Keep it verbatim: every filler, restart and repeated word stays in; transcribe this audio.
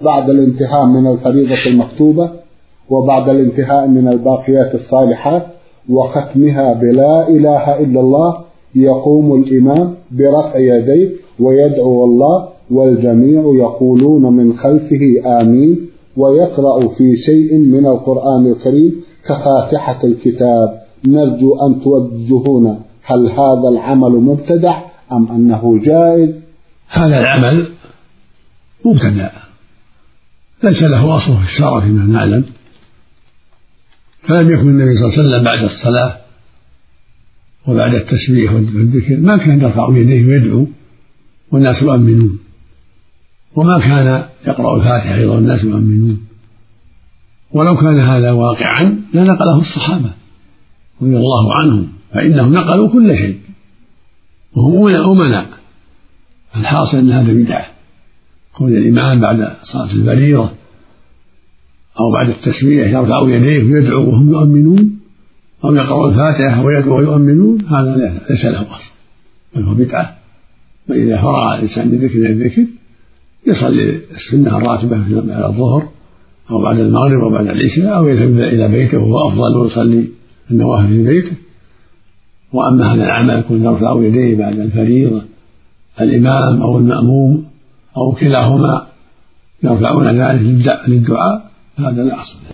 بعد الانتهاء من الفريضة المكتوبة وبعد الانتهاء من الباقيات الصالحات وختمها بلا إله إلا الله يقوم الإمام برفع يديه ويدعو الله والجميع يقولون من خلفه آمين ويقرأ في شيء من القرآن الكريم كفاتحة الكتاب. نرجو أن توجهونا، هل هذا العمل مبتدع أم أنه جائز؟ هذا العمل مبتدع ليس له أصل في الشرع فيما نعلم، فلم يكن النبي صلى الله عليه وسلم بعد الصلاة وبعد التسبيح والذكر ما كان يرفع يديه ويدعو والناس يؤمنون، وما كان يقرأ الفاتحة أيضا والناس يؤمنون. ولو كان هذا واقعا لنقله الصحابة رضي الله عنهم، فإنهم نقلوا كل شيء وهم أمناء. الحاصل أن هذا بدعة، كون الإمام بعد صلاة الفريضة أو بعد التسبيح يرفع يديه ويدعو وهم يؤمنون، أو يقرأ الفاتحة ويدعو ويؤمنون، هذا ليس له أصل بل هو بدعة. وإذا فرغ الإنسان من ذكر الذكر يصلي السنة الراتبة بعد الظهر أو بعد المغرب أو بعد العشاء، أو يذهب إلى بيته وهو أفضل ويصلي النوافل في بيته. وأما هذا العمل يكون يرفع يديه بعد الفريضة الإمام أو المأموم أو كلاهما يرفعون ذلك للدعاء، هذا لا أصل له.